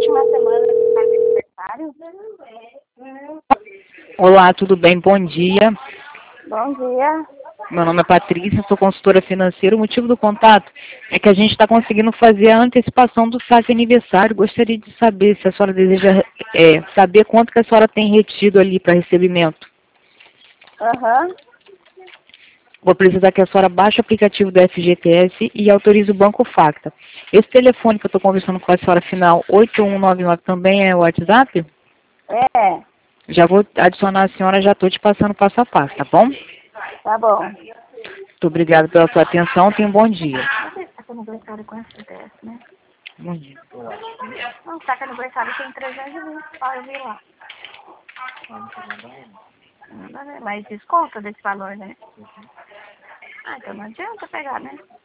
uma semana de aniversário. Olá, tudo bem? Bom dia. Bom dia. Meu nome é Patrícia, sou consultora financeira. O motivo do contato é que a gente está conseguindo fazer a antecipação do saque aniversário. Gostaria de saber se a senhora deseja saber quanto que a senhora tem retido ali para recebimento. Aham. Vou precisar que a senhora baixe o aplicativo do FGTS e autorize o Banco Facta. Esse telefone que eu estou conversando com a senhora, final 8199, também é o WhatsApp? É, Já vou adicionar a senhora, já estou te passando passo a passo, tá bom? tá bom. Muito obrigada pela sua atenção. Tenha um bom dia. Saca aniversário com FGTS, né? Bom dia. Não, saca aniversário tem 320. Ó, eu vi lá. Mas desconta desse valor, né? Ah, então não adianta pegar, né?